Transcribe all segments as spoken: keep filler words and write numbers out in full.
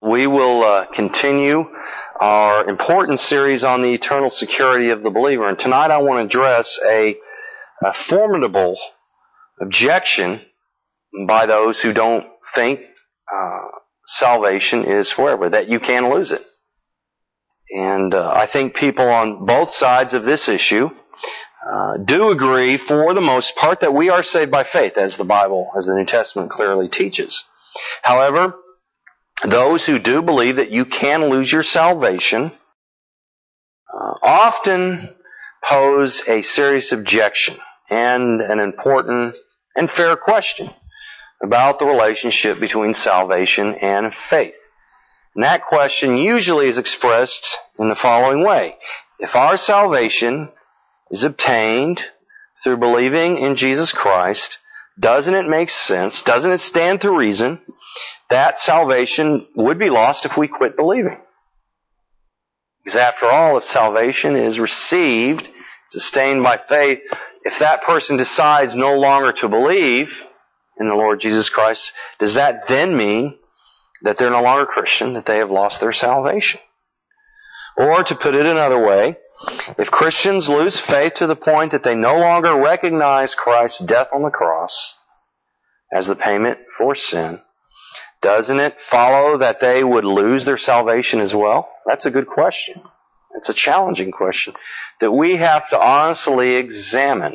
we will uh, continue our important series on the eternal security of the believer. And tonight I want to address a, a formidable objection by those who don't think uh, salvation is forever, that you can lose it. And uh, I think people on both sides of this issue uh, do agree, for the most part, that we are saved by faith, as the Bible, as the New Testament clearly teaches. However, those who do believe that you can lose your salvation uh, often pose a serious objection and an important and fair question about the relationship between salvation and faith. And that question usually is expressed in the following way. If our salvation is obtained through believing in Jesus Christ, doesn't it make sense, doesn't it stand to reason that salvation would be lost if we quit believing? Because after all, if salvation is received, sustained by faith, if that person decides no longer to believe in the Lord Jesus Christ, does that then mean that they're no longer Christian, that they have lost their salvation? Or to put it another way, if Christians lose faith to the point that they no longer recognize Christ's death on the cross as the payment for sin, doesn't it follow that they would lose their salvation as well? That's a good question. It's a challenging question that we have to honestly examine.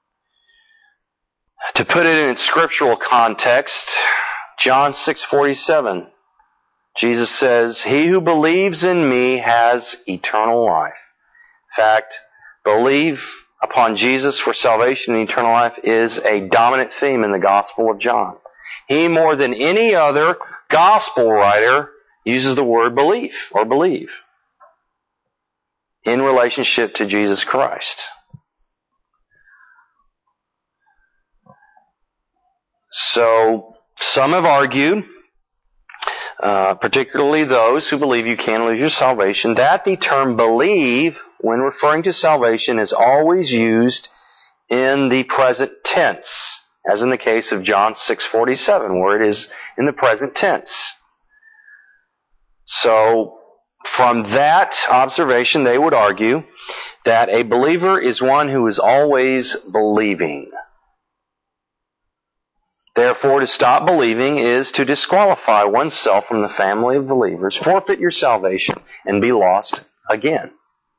To put it in its scriptural context, John six forty-seven, Jesus says, "He who believes in me has eternal life." In fact, believe upon Jesus for salvation and eternal life is a dominant theme in the Gospel of John. He, more than any other Gospel writer, uses the word belief or believe in relationship to Jesus Christ. So, some have argued, uh, particularly those who believe you can lose your salvation, that the term believe, when referring to salvation, is always used in the present tense, as in the case of John six forty-seven, where it is in the present tense. So, from that observation, they would argue that a believer is one who is always believing. Therefore, to stop believing is to disqualify oneself from the family of believers, forfeit your salvation, and be lost again.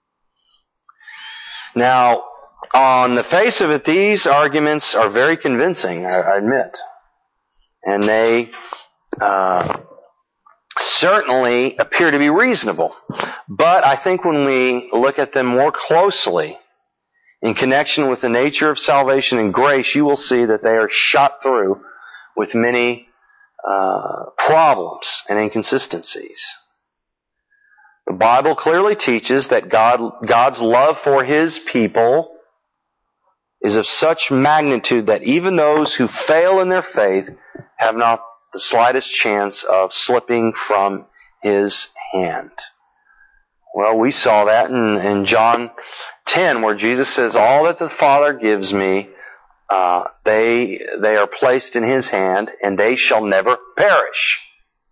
Now, on the face of it, these arguments are very convincing, I admit. And they uh, certainly appear to be reasonable. But I think when we look at them more closely, in connection with the nature of salvation and grace, you will see that they are shot through with many uh, problems and inconsistencies. The Bible clearly teaches that God, God's love for His people is of such magnitude that even those who fail in their faith have not the slightest chance of slipping from His hand. Well, we saw that in, in John ten, where Jesus says, "All that the Father gives me, uh, they they are placed in His hand, and they shall never perish."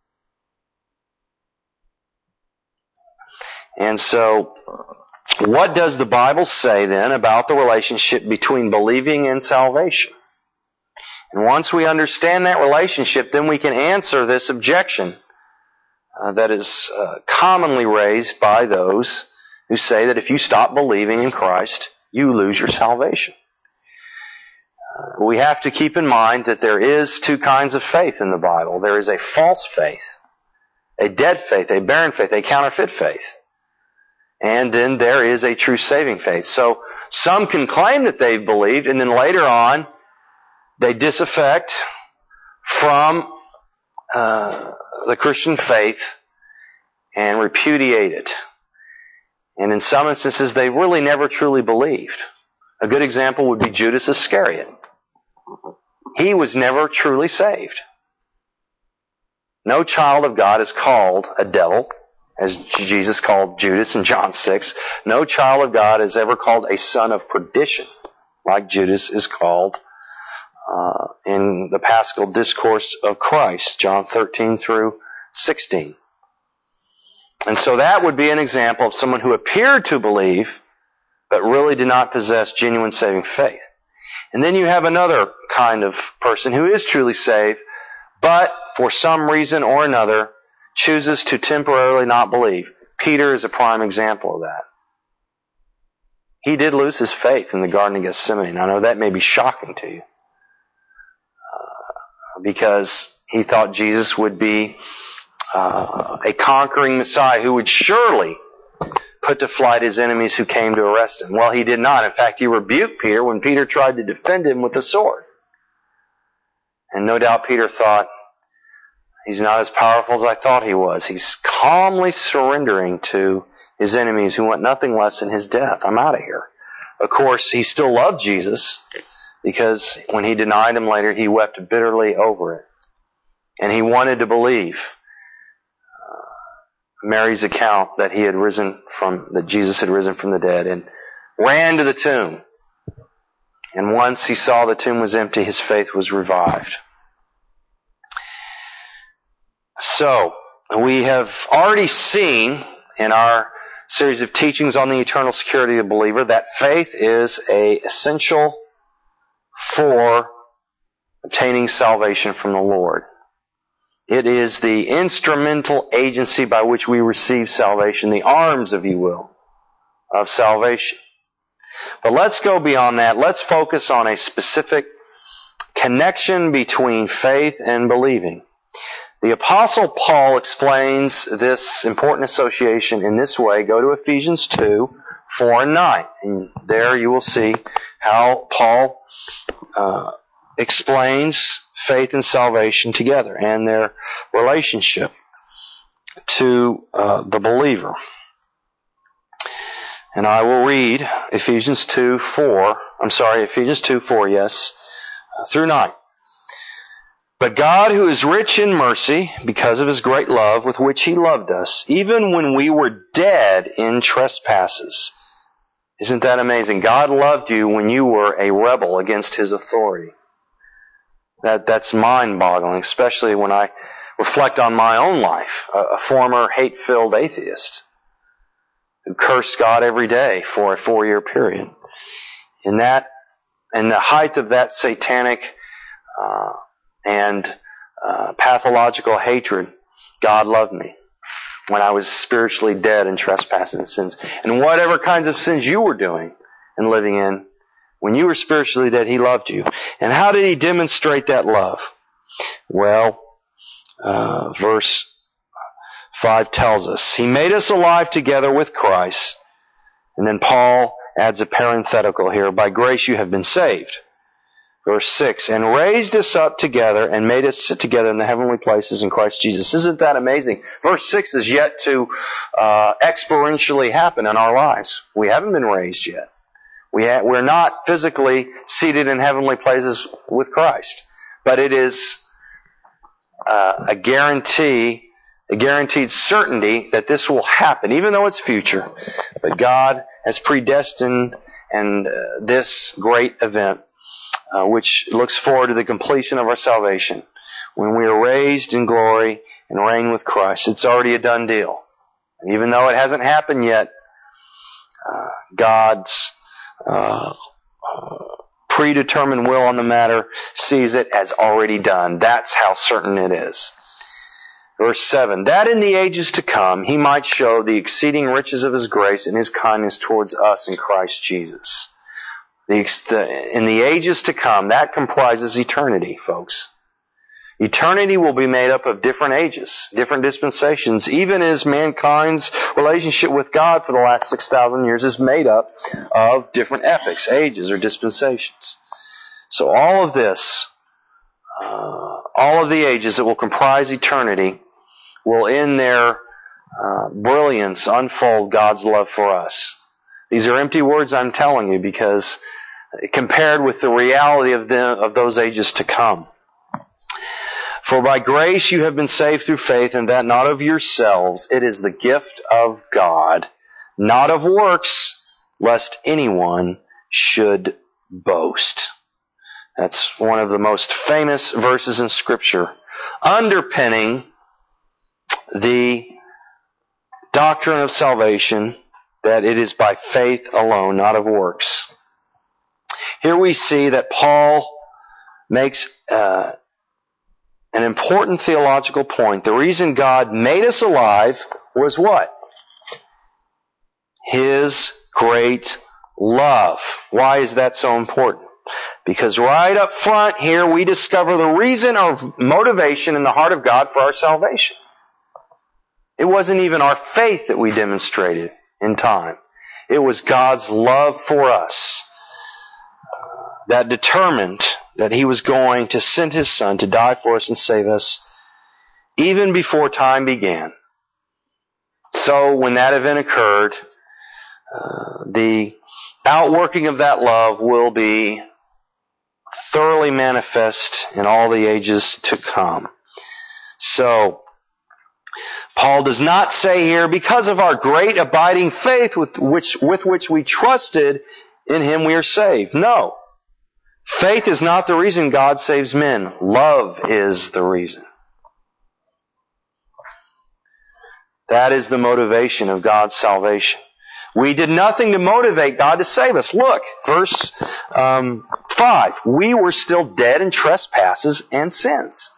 And so, what does the Bible say then about the relationship between believing and salvation? And once we understand that relationship, then we can answer this objection uh, that is uh, commonly raised by those who say that if you stop believing in Christ, you lose your salvation. Uh, we have to keep in mind that there is two kinds of faith in the Bible. There is a false faith, a dead faith, a barren faith, a counterfeit faith. And then there is a true saving faith. So some can claim that they've believed, and then later on they disaffect from uh, the Christian faith and repudiate it. And in some instances, they really never truly believed. A good example would be Judas Iscariot. He was never truly saved. No child of God is called a devil, as Jesus called Judas in John six. No child of God is ever called a son of perdition, like Judas is called uh, in the Paschal Discourse of Christ, John thirteen through sixteen. And so that would be an example of someone who appeared to believe, but really did not possess genuine saving faith. And then you have another kind of person who is truly saved, but for some reason or another chooses to temporarily not believe. Peter is a prime example of that. He did lose his faith in the Garden of Gethsemane. I know that may be shocking to you, uh, because he thought Jesus would be uh, a conquering Messiah who would surely put to flight his enemies who came to arrest him. Well, he did not. In fact, he rebuked Peter when Peter tried to defend him with a sword. And no doubt Peter thought, he's not as powerful as I thought he was. He's calmly surrendering to his enemies who want nothing less than his death. I'm out of here. Of course, he still loved Jesus, because when he denied him later, he wept bitterly over it. And he wanted to believe uh, Mary's account that he had risen from, that Jesus had risen from the dead, and ran to the tomb. And once he saw the tomb was empty, his faith was revived. So, we have already seen in our series of teachings on the eternal security of the believer that faith is a essential for obtaining salvation from the Lord. It is the instrumental agency by which we receive salvation, the arms, if you will, of salvation. But let's go beyond that. Let's focus on a specific connection between faith and believing. The Apostle Paul explains this important association in this way. Go to Ephesians two, four and nine. And there you will see how Paul uh, explains faith and salvation together and their relationship to uh, the believer. And I will read Ephesians two, four. I'm sorry, Ephesians two, four, yes, uh, through nine. But God, who is rich in mercy, because of His great love with which He loved us, even when we were dead in trespasses. Isn't that amazing? God loved you when you were a rebel against His authority. That That's mind-boggling, especially when I reflect on my own life, a, a former hate-filled atheist who cursed God every day for a four-year period. In that, in the height of that satanic uh, and uh, pathological hatred, God loved me when I was spiritually dead in trespasses and sins. And whatever kinds of sins you were doing and living in, when you were spiritually dead, He loved you. And how did He demonstrate that love? Well, uh, verse five tells us, He made us alive together with Christ. And then Paul adds a parenthetical here, by grace you have been saved. Verse six, and raised us up together and made us sit together in the heavenly places in Christ Jesus. Isn't that amazing? Verse six is yet to uh, experientially happen in our lives. We haven't been raised yet. We ha- we're not physically seated in heavenly places with Christ. But it is uh, a guarantee, a guaranteed certainty that this will happen, even though it's future. But God has predestined and uh, this great event, Uh, which looks forward to the completion of our salvation. When we are raised in glory and reign with Christ, it's already a done deal. And even though it hasn't happened yet, uh, God's uh, uh, predetermined will on the matter sees it as already done. That's how certain it is. Verse seven, that in the ages to come He might show the exceeding riches of His grace and His kindness towards us in Christ Jesus. The, in the ages to come, that comprises eternity, folks. Eternity will be made up of different ages, different dispensations, even as mankind's relationship with God for the last six thousand years is made up of different epochs, ages, or dispensations. So all of this, uh, all of the ages that will comprise eternity will in their uh, brilliance unfold God's love for us. These are empty words I'm telling you because compared with the reality of the, of those ages to come. For by grace you have been saved through faith, and that not of yourselves. It is the gift of God, not of works, lest anyone should boast. That's one of the most famous verses in Scripture, underpinning the doctrine of salvation, that it is by faith alone, not of works. Here we see that Paul makes uh, an important theological point. The reason God made us alive was what? His great love. Why is that so important? Because right up front here we discover the reason or motivation in the heart of God for our salvation. It wasn't even our faith that we demonstrated in time. It was God's love for us that determined that He was going to send His Son to die for us and save us even before time began. So when that event occurred, uh, the outworking of that love will be thoroughly manifest in all the ages to come. So, Paul does not say here, because of our great abiding faith with which, with which we trusted in Him we are saved. No. Faith is not the reason God saves men. Love is the reason. That is the motivation of God's salvation. We did nothing to motivate God to save us. Look, verse um, five. We were still dead in trespasses and sins.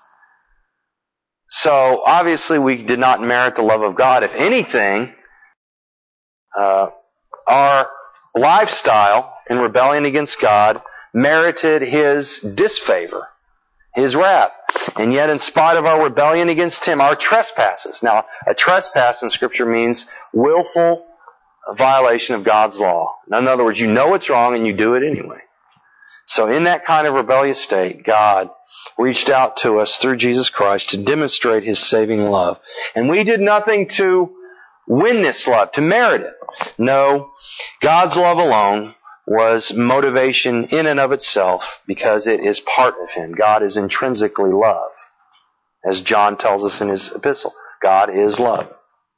So, obviously, we did not merit the love of God. If anything, uh, our lifestyle in rebellion against God merited His disfavor, His wrath. And yet, in spite of our rebellion against Him, our trespasses. Now, a trespass in Scripture means willful violation of God's law. In other words, you know it's wrong and you do it anyway. So in that kind of rebellious state, God reached out to us through Jesus Christ to demonstrate His saving love. And we did nothing to win this love, to merit it. No, God's love alone was motivation in and of itself because it is part of Him. God is intrinsically love. As John tells us in his epistle, God is love.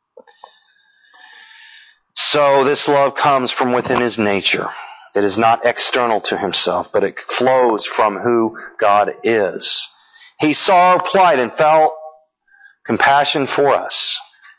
So this love comes from within His nature. It is not external to Himself, but it flows from who God is. He saw our plight and felt compassion for us.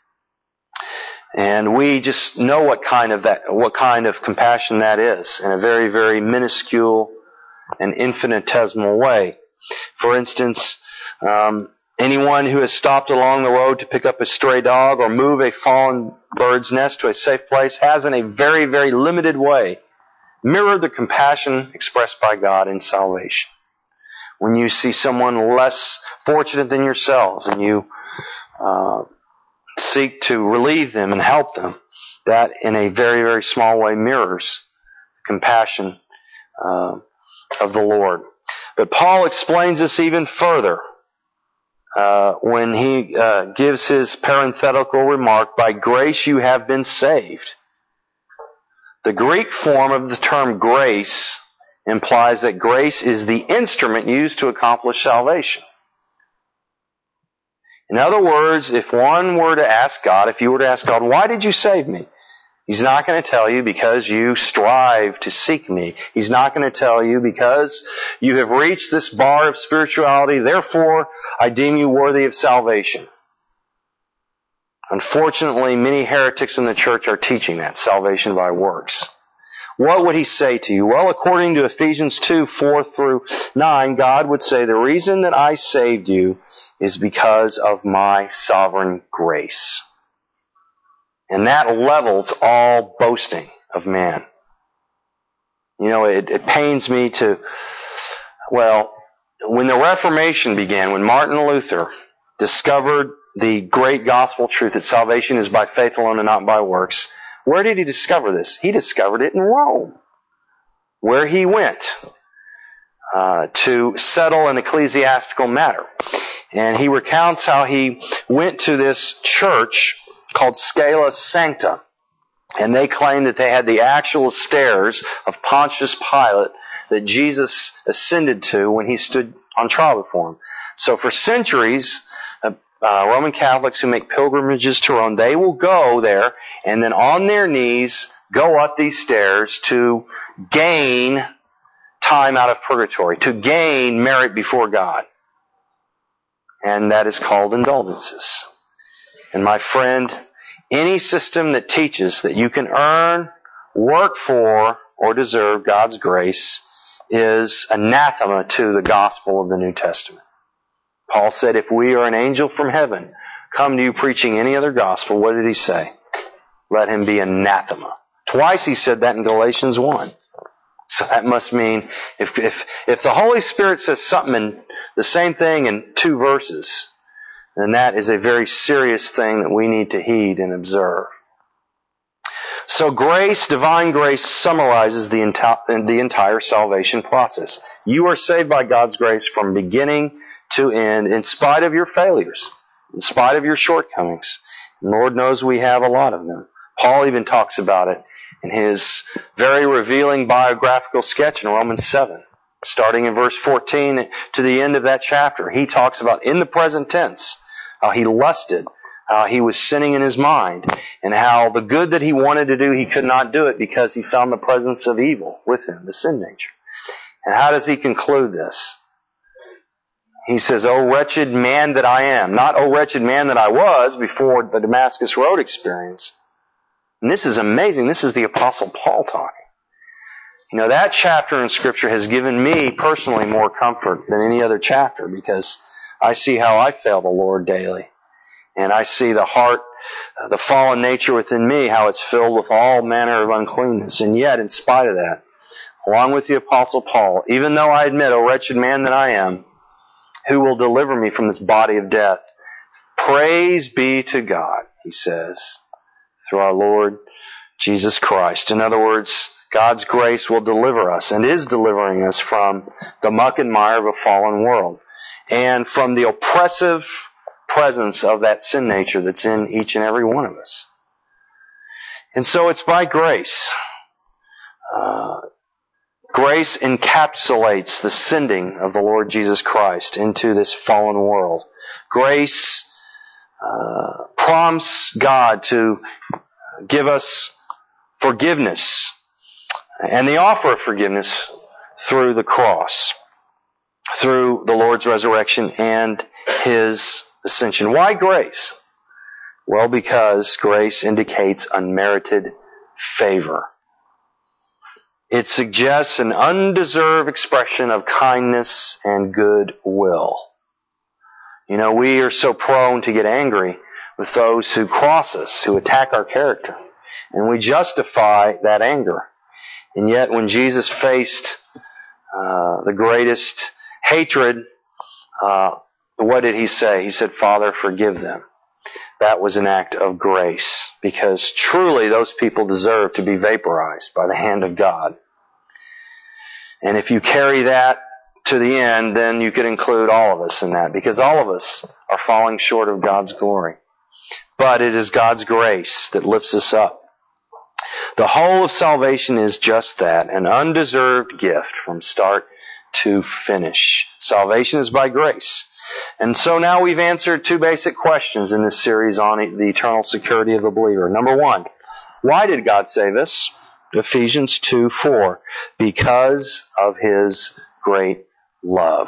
And we just know what kind of that, what kind of compassion that is in a very, very minuscule and infinitesimal way. For instance, um, anyone who has stopped along the road to pick up a stray dog or move a fallen bird's nest to a safe place has in a very, very limited way mirrored the compassion expressed by God in salvation. When you see someone less fortunate than yourselves and you uh, seek to relieve them and help them, that in a very, very small way mirrors the compassion uh, of the Lord. But Paul explains this even further uh, when he uh, gives his parenthetical remark, by grace you have been saved. The Greek form of the term grace implies that grace is the instrument used to accomplish salvation. In other words, if one were to ask God, if you were to ask God, why did you save me? He's not going to tell you because you strive to seek me. He's not going to tell you because you have reached this bar of spirituality, therefore I deem you worthy of salvation. Unfortunately, many heretics in the church are teaching that, salvation by works. What would He say to you? Well, according to Ephesians two, four through nine, God would say, the reason that I saved you is because of my sovereign grace. And that levels all boasting of man. You know, it, it pains me to, well, when the Reformation began, when Martin Luther discovered the great gospel truth that salvation is by faith alone and not by works, where did he discover this? He discovered it in Rome, where he went uh, to settle an ecclesiastical matter. And he recounts how he went to this church called Scala Sancta, and they claimed that they had the actual stairs of Pontius Pilate that Jesus ascended to when he stood on trial before him. So for centuries, uh, uh, Roman Catholics who make pilgrimages to Rome, they will go there and then on their knees go up these stairs to gain time out of purgatory, to gain merit before God. And that is called indulgences. And my friend, Any system that teaches that you can earn, work for, or deserve God's grace is anathema to the gospel of the New Testament. Paul said, if we are an angel from heaven, come to you preaching any other gospel, what did he say? Let him be anathema. Twice he said that in Galatians one. So that must mean if if if the Holy Spirit says something in the same thing in two verses, then that is a very serious thing that we need to heed and observe. So grace, divine grace, summarizes the enti- the entire salvation process. You are saved by God's grace from beginning to end, in spite of your failures, in spite of your shortcomings. And Lord knows we have a lot of them. Paul even talks about it in his very revealing biographical sketch in Romans seven. Starting in verse fourteen to the end of that chapter, he talks about, in the present tense, how he lusted, how he was sinning in his mind, and how the good that he wanted to do, he could not do it because he found the presence of evil with him, the sin nature. And how does he conclude this? He says, "O wretched man that I am." Not, "O wretched man that I was," before the Damascus Road experience. And this is amazing. This is the Apostle Paul talking. You know, that chapter in Scripture has given me personally more comfort than any other chapter, because I see how I fail the Lord daily. And I see the heart, uh, the fallen nature within me, how it's filled with all manner of uncleanness. And yet, in spite of that, along with the Apostle Paul, even though I admit, "O wretched man that I am, who will deliver me from this body of death? Praise be to God," he says, "through our Lord Jesus Christ." In other words, God's grace will deliver us and is delivering us from the muck and mire of a fallen world and from the oppressive presence of that sin nature that's in each and every one of us. And so it's by grace. Uh, grace encapsulates the sending of the Lord Jesus Christ into this fallen world. Grace uh, prompts God to give us forgiveness and the offer of forgiveness through the cross, through the Lord's resurrection and His ascension. Why grace? Well, because grace indicates unmerited favor. It suggests an undeserved expression of kindness and goodwill. You know, we are so prone to get angry with those who cross us, who attack our character. And we justify that anger. And yet when Jesus faced uh, the greatest hatred, uh, what did He say? He said, "Father, forgive them." That was an act of grace, because truly those people deserve to be vaporized by the hand of God. And if you carry that to the end, then you could include all of us in that, because all of us are falling short of God's glory. But it is God's grace that lifts us up. The whole of salvation is just that, an undeserved gift from start to finish. Salvation is by grace. And so now we've answered two basic questions in this series on the eternal security of the believer. Number one, why did God save us? Ephesians two four, because of His great love.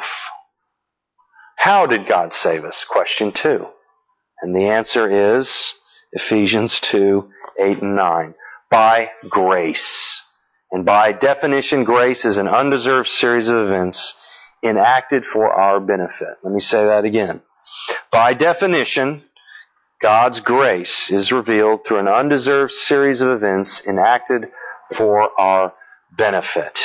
How did God save us? Question two. And the answer is Ephesians two eight and nine. By grace. And by definition, grace is an undeserved series of events enacted for our benefit. Let me say that again. By definition, God's grace is revealed through an undeserved series of events enacted for our benefit.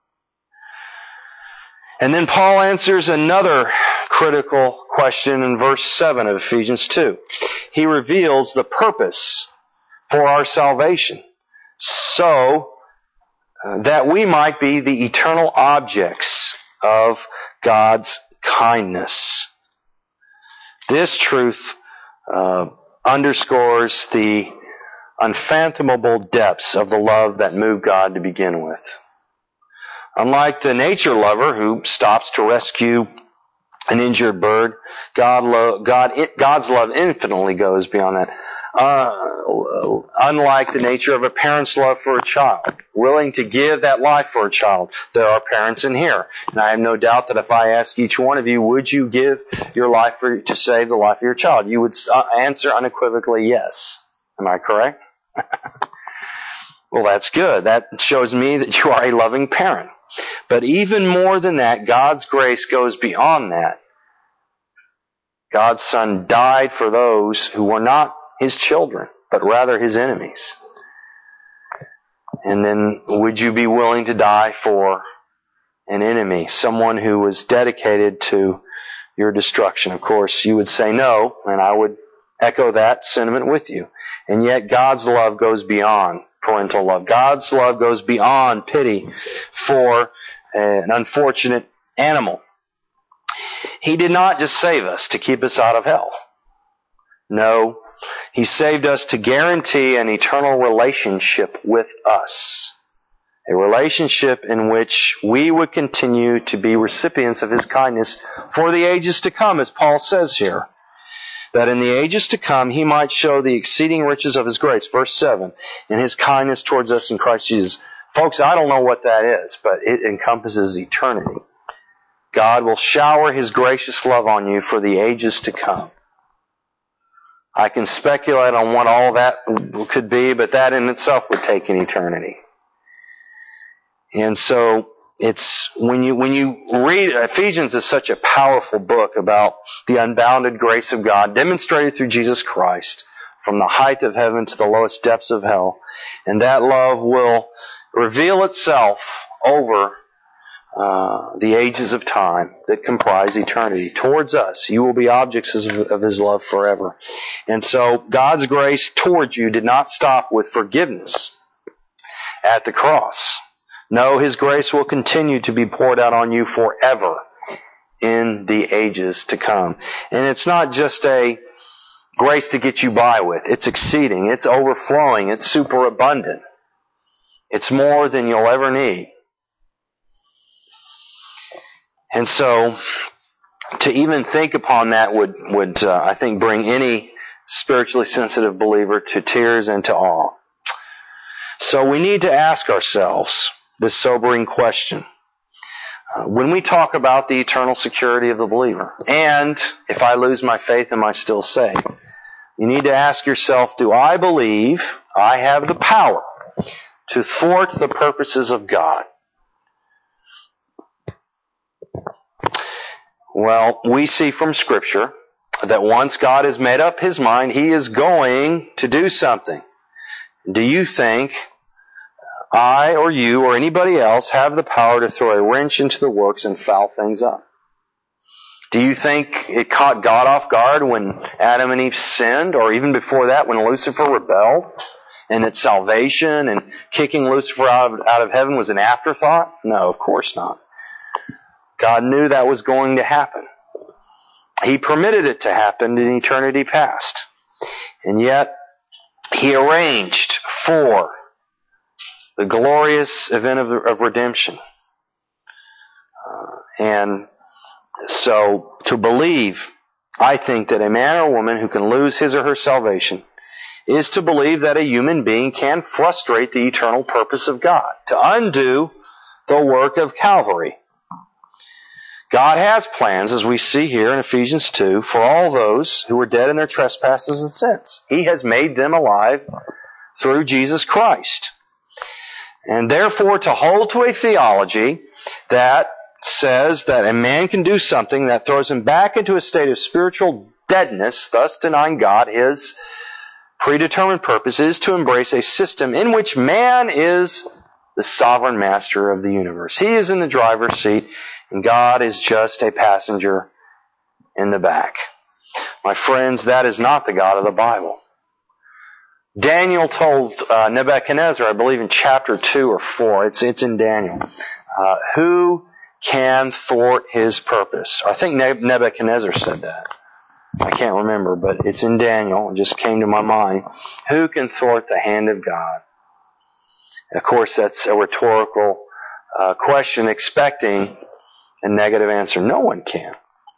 And then Paul answers another critical question in verse seven of Ephesians two. He reveals the purpose for our salvation, so uh, that we might be the eternal objects of God's kindness. This truth uh, underscores the unfathomable depths of the love that moved God to begin with. Unlike the nature lover who stops to rescue an injured bird, God lo- God, God's love infinitely goes beyond that. Uh, unlike the nature of a parent's love for a child, willing to give that life for a child. There are parents in here, and I have no doubt that if I ask each one of you, would you give your life for, to save the life of your child, you would answer unequivocally yes. Am I correct? Well, that's good. That shows me that you are a loving parent. But even more than that, God's grace goes beyond that. God's Son died for those who were not His children, but rather His enemies. And then would you be willing to die for an enemy, someone who was dedicated to your destruction? Of course, you would say no, and I would echo that sentiment with you. And yet God's love goes beyond parental love. God's love goes beyond pity for an unfortunate animal. He did not just save us to keep us out of hell. No, He saved us to guarantee an eternal relationship with us. A relationship in which we would continue to be recipients of His kindness for the ages to come, as Paul says here. That in the ages to come He might show the exceeding riches of His grace, verse seven, and His kindness towards us in Christ Jesus. Folks, I don't know what that is, but it encompasses eternity. God will shower His gracious love on you for the ages to come. I can speculate on what all that could be, but that in itself would take an eternity. And so it's when you when you read Ephesians is such a powerful book about the unbounded grace of God demonstrated through Jesus Christ from the height of heaven to the lowest depths of hell, and that love will reveal itself over uh, the ages of time that comprise eternity towards us. You will be objects of, of His love forever. And so God's grace towards you did not stop with forgiveness at the cross. No, His grace will continue to be poured out on you forever in the ages to come. And it's not just a grace to get you by with. It's exceeding. It's overflowing. It's superabundant. It's more than you'll ever need. And so, to even think upon that would, would uh, I think, bring any spiritually sensitive believer to tears and to awe. So we need to ask ourselves this sobering question. Uh, when we talk about the eternal security of the believer, and if I lose my faith, am I still saved? You need to ask yourself, do I believe I have the power to thwart the purposes of God? Well, we see from Scripture that once God has made up His mind, He is going to do something. Do you think I or you or anybody else have the power to throw a wrench into the works and foul things up? Do you think it caught God off guard when Adam and Eve sinned, or even before that when Lucifer rebelled, and that salvation and kicking Lucifer out of, out of heaven was an afterthought? No, of course not. God knew that was going to happen. He permitted it to happen in eternity past. And yet, He arranged for the glorious event of, of redemption. Uh, and so, to believe, I think, that a man or woman who can lose his or her salvation is to believe that a human being can frustrate the eternal purpose of God, to undo the work of Calvary. God has plans, as we see here in Ephesians two, for all those who were dead in their trespasses and sins. He has made them alive through Jesus Christ. And therefore, to hold to a theology that says that a man can do something that throws him back into a state of spiritual deadness, thus denying God His predetermined purpose, is to embrace a system in which man is the sovereign master of the universe. He is in the driver's seat, and God is just a passenger in the back. My friends, that is not the God of the Bible. Daniel told uh, Nebuchadnezzar, I believe in chapter two or four, it's, it's in Daniel, uh, who can thwart his purpose? I think Nebuchadnezzar said that. I can't remember, but it's in Daniel. It just came to my mind. Who can thwart the hand of God? Of course, that's a rhetorical uh, question expecting a negative answer. No one can.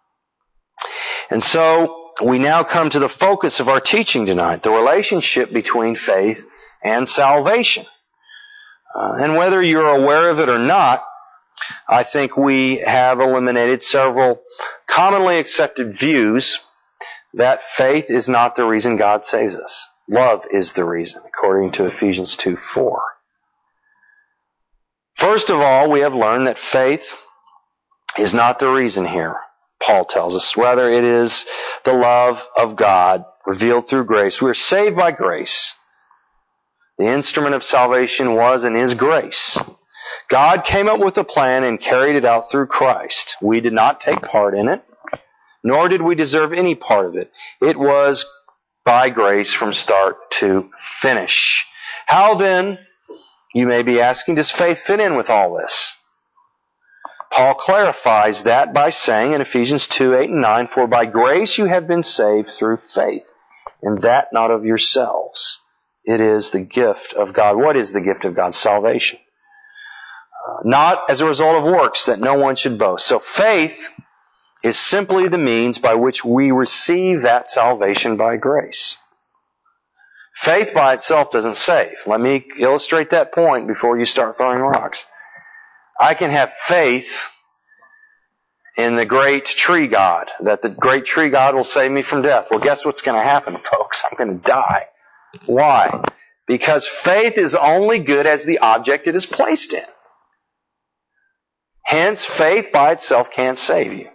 And so, we now come to the focus of our teaching tonight, the relationship between faith and salvation. Uh, and whether you're aware of it or not, I think we have eliminated several commonly accepted views that faith is not the reason God saves us. Love is the reason, according to Ephesians two four. First of all, we have learned that faith is not the reason here, Paul tells us. Rather, it is the love of God revealed through grace. We are saved by grace. The instrument of salvation was and is grace. God came up with a plan and carried it out through Christ. We did not take part in it, nor did we deserve any part of it. It was by grace from start to finish. How then, you may be asking, does faith fit in with all this? Paul clarifies that by saying in Ephesians two, eight and nine, for by grace you have been saved through faith, and that not of yourselves. It is the gift of God. What is the gift of God? Salvation. Uh, not as a result of works, that no one should boast. So faith is simply the means by which we receive that salvation by grace. Faith by itself doesn't save. Let me illustrate that point before you start throwing rocks. I can have faith in the great tree God, that the great tree God will save me from death. Well, guess what's going to happen, folks? I'm going to die. Why? Because faith is only good as the object it is placed in. Hence, faith by itself can't save you.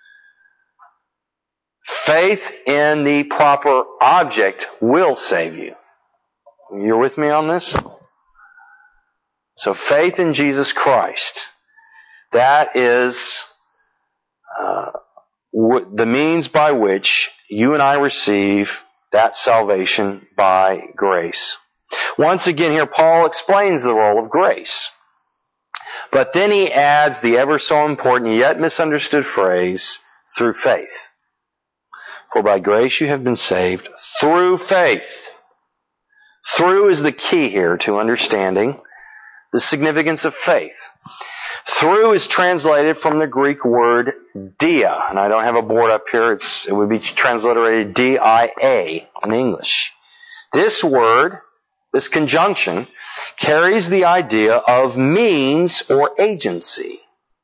Faith in the proper object will save you. You're with me on this? So faith in Jesus Christ, that is uh, w- the means by which you and I receive that salvation by grace. Once again here, Paul explains the role of grace. But then he adds the ever so important yet misunderstood phrase, through faith. For by grace you have been saved through faith. Through is the key here to understanding the significance of faith. Through is translated from the Greek word dia, and I don't have a board up here. It's, it would be transliterated D I A in English. This word, this conjunction, carries the idea of means or agency.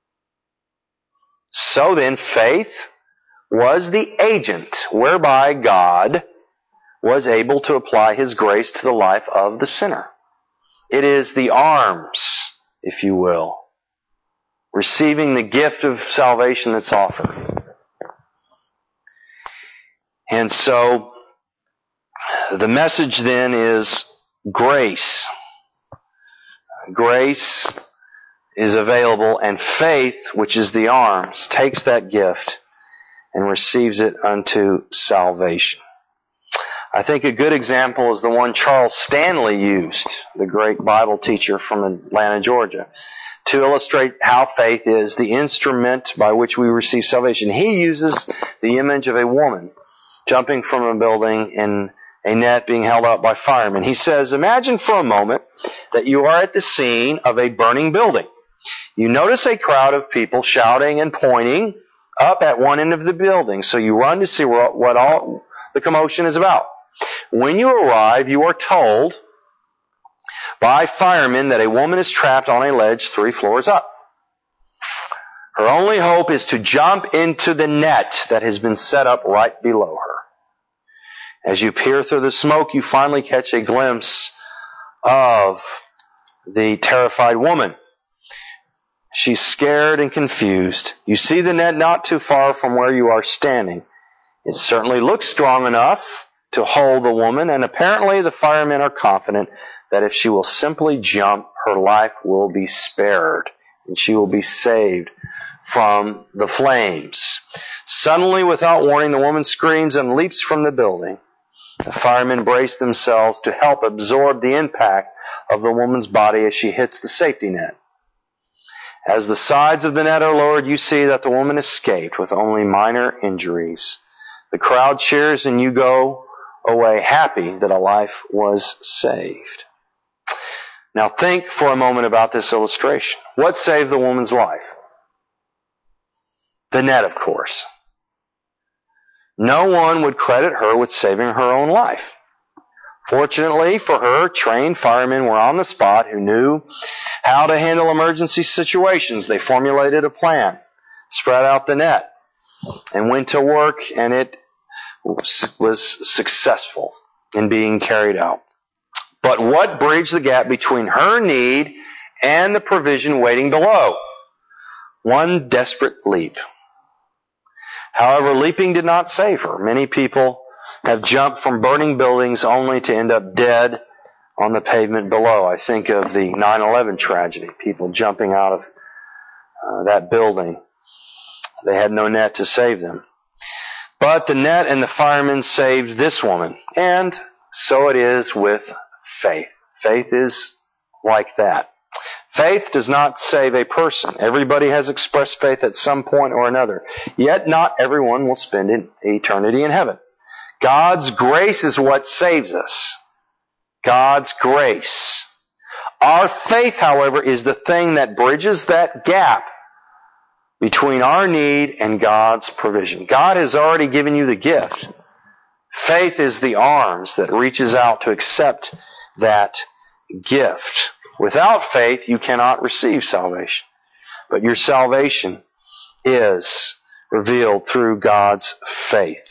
So then, faith was the agent whereby God was able to apply His grace to the life of the sinner. It is the arms, if you will, receiving the gift of salvation that's offered. And so, the message then is grace. Grace is available, and faith, which is the arms, takes that gift and receives it unto salvation. I think a good example is the one Charles Stanley used, the great Bible teacher from Atlanta, Georgia, to illustrate how faith is the instrument by which we receive salvation. He uses the image of a woman jumping from a building in a net being held out by firemen. He says, imagine for a moment that you are at the scene of a burning building. You notice a crowd of people shouting and pointing up at one end of the building, so you run to see what all the commotion is about. When you arrive, you are told by firemen that a woman is trapped on a ledge three floors up. Her only hope is to jump into the net that has been set up right below her. As you peer through the smoke, you finally catch a glimpse of the terrified woman. She's scared and confused. You see the net not too far from where you are standing. It certainly looks strong enough to hold the woman, and apparently the firemen are confident that if she will simply jump, her life will be spared, and she will be saved from the flames. Suddenly, without warning, the woman screams and leaps from the building. The firemen brace themselves to help absorb the impact of the woman's body as she hits the safety net. As the sides of the net are lowered, you see that the woman escaped with only minor injuries. The crowd cheers and you go away happy that a life was saved. Now think for a moment about this illustration. What saved the woman's life? The net, of course. No one would credit her with saving her own life. Fortunately for her, trained firemen were on the spot who knew how to handle emergency situations. They formulated a plan, spread out the net, and went to work, and it was successful. in being carried out. But what bridged the gap between her need and the provision waiting below? One desperate leap. However, leaping did not save her. Many people have jumped from burning buildings only to end up dead on the pavement below. I think of the nine eleven tragedy, people jumping out of uh, that building. They had no net to save them. But the net and the firemen saved this woman. And so it is with faith. Faith is like that. Faith does not save a person. Everybody has expressed faith at some point or another. Yet not everyone will spend an eternity in heaven. God's grace is what saves us. God's grace. Our faith, however, is the thing that bridges that gap between our need and God's provision. God has already given you the gift. Faith is the arms that reaches out to accept that gift. Without faith, you cannot receive salvation. But your salvation is revealed through God's faith.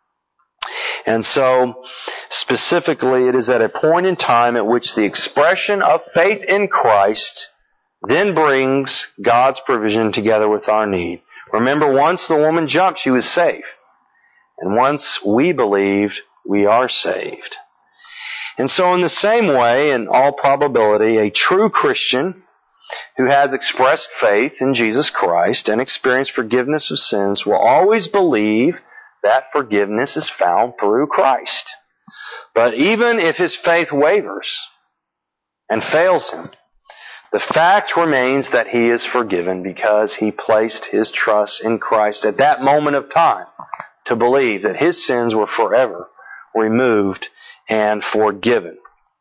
And so, specifically, it is at a point in time at which the expression of faith in Christ then brings God's provision together with our need. Remember, once the woman jumped, she was saved. And once we believed, we are saved. And so in the same way, in all probability, a true Christian who has expressed faith in Jesus Christ and experienced forgiveness of sins will always believe that forgiveness is found through Christ. But even if his faith wavers and fails him, the fact remains that he is forgiven because he placed his trust in Christ at that moment of time to believe that his sins were forever removed and forgiven.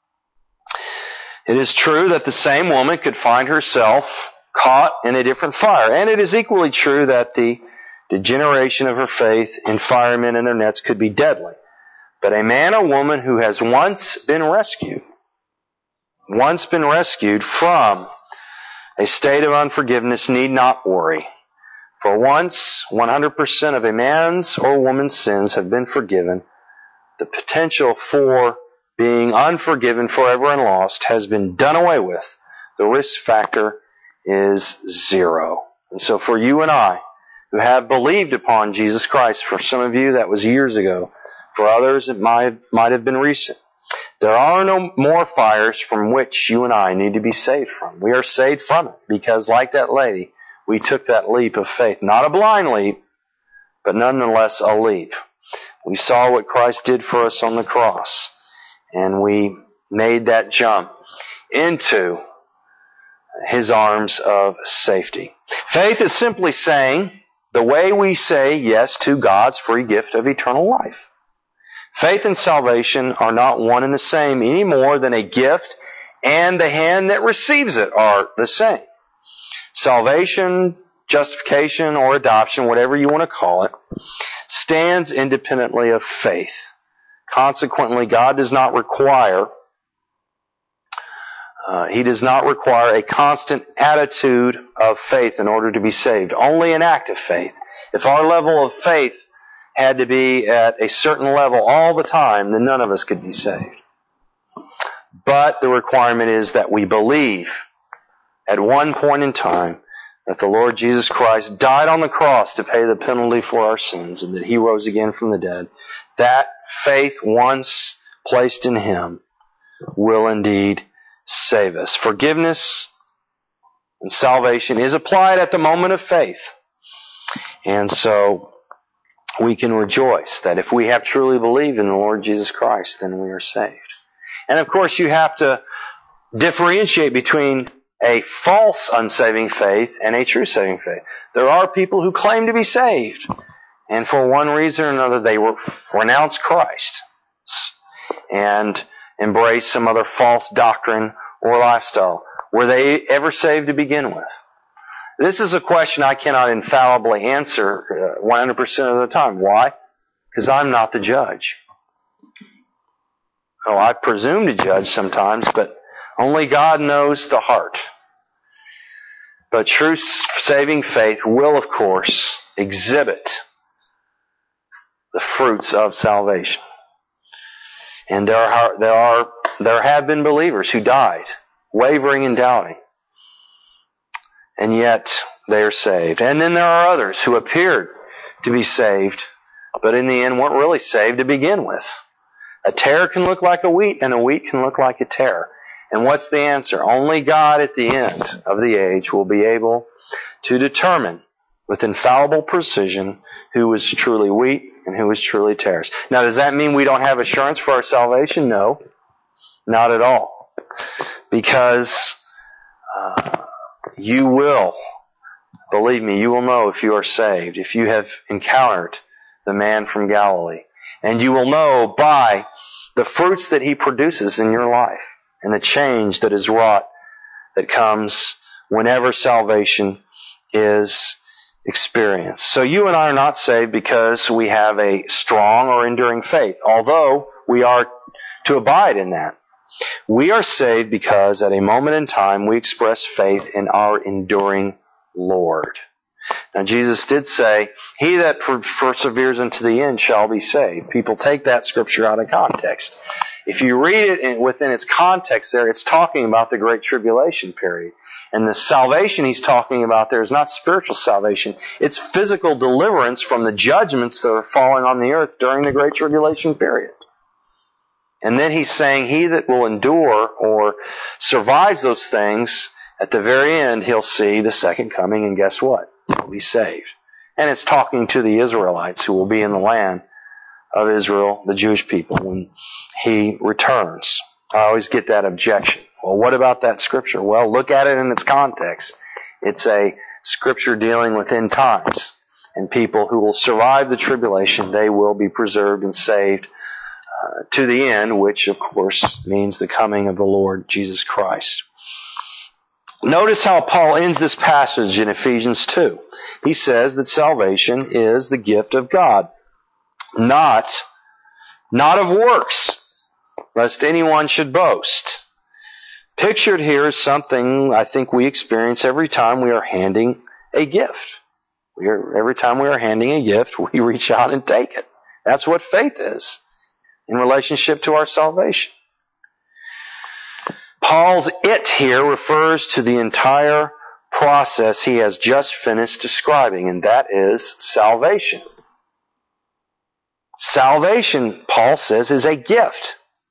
It is true that the same woman could find herself caught in a different fire, and it is equally true that the degeneration of her faith in firemen and their nets could be deadly. But a man or woman who has once been rescued, once been rescued from a state of unforgiveness need not worry. For once one hundred percent of a man's or woman's sins have been forgiven, the potential for being unforgiven forever and lost has been done away with. The risk factor is zero. And so for you and I, who have believed upon Jesus Christ, for some of you that was years ago, for others it might, might have been recent, there are no more fires from which you and I need to be saved from. We are saved from it because, like that lady, we took that leap of faith. Not a blind leap, but nonetheless a leap. We saw what Christ did for us on the cross, and we made that jump into His arms of safety. Faith is simply saying the way we say yes to God's free gift of eternal life. Faith and salvation are not one and the same any more than a gift and the hand that receives it are the same. Salvation, justification, or adoption, whatever you want to call it, stands independently of faith. Consequently, God does not require uh, He does not require a constant attitude of faith in order to be saved. Only an act of faith. If our level of faith had to be at a certain level all the time, then none of us could be saved. But the requirement is that we believe at one point in time that the Lord Jesus Christ died on the cross to pay the penalty for our sins and that He rose again from the dead. That faith, once placed in Him, will indeed save us. Forgiveness and salvation is applied at the moment of faith. And so we can rejoice that if we have truly believed in the Lord Jesus Christ, then we are saved. And of course, you have to differentiate between a false unsaving faith and a true saving faith. There are people who claim to be saved, and for one reason or another, they renounce Christ and embrace some other false doctrine or lifestyle. Were they ever saved to begin with? This is a question I cannot infallibly answer one hundred percent of the time. Why? Because I'm not the judge. Oh, I presume to judge sometimes, but only God knows the heart. But true saving faith will, of course, exhibit the fruits of salvation. And there are, there are, there have been believers who died, wavering and doubting. And yet they are saved. And then there are others who appeared to be saved, but in the end weren't really saved to begin with. A tare can look like a wheat, and a wheat can look like a tare. And what's the answer? Only God at the end of the age will be able to determine with infallible precision who is truly wheat and who is truly tares. Now, does that mean we don't have assurance for our salvation? No, not at all. Because uh, you will, believe me, you will know if you are saved, if you have encountered the man from Galilee. And you will know by the fruits that he produces in your life and the change that is wrought that comes whenever salvation is experienced. So you and I are not saved because we have a strong or enduring faith, although we are to abide in that. We are saved because at a moment in time we express faith in our enduring Lord. Now Jesus did say, he that perseveres unto the end shall be saved. People take that scripture out of context. If you read it within its context there, it's talking about the Great Tribulation period. And the salvation he's talking about there is not spiritual salvation. It's physical deliverance from the judgments that are falling on the earth during the Great Tribulation period. And then he's saying he that will endure or survives those things, at the very end he'll see the second coming, and guess what? He'll be saved. And it's talking to the Israelites who will be in the land of Israel, the Jewish people, when he returns. I always get that objection. Well, what about that scripture? Well, look at it in its context. It's a scripture dealing with end times. And people who will survive the tribulation, they will be preserved and saved uh, to the end, which, of course, means the coming of the Lord Jesus Christ. Notice how Paul ends this passage in Ephesians two. He says that salvation is the gift of God, not, not of works, lest anyone should boast. Pictured here is something I think we experience every time we are handing a gift. We are, every time we are handing a gift, we reach out and take it. That's what faith is in relationship to our salvation. Paul's it here refers to the entire process he has just finished describing, and that is salvation. Salvation, Paul says, is a gift.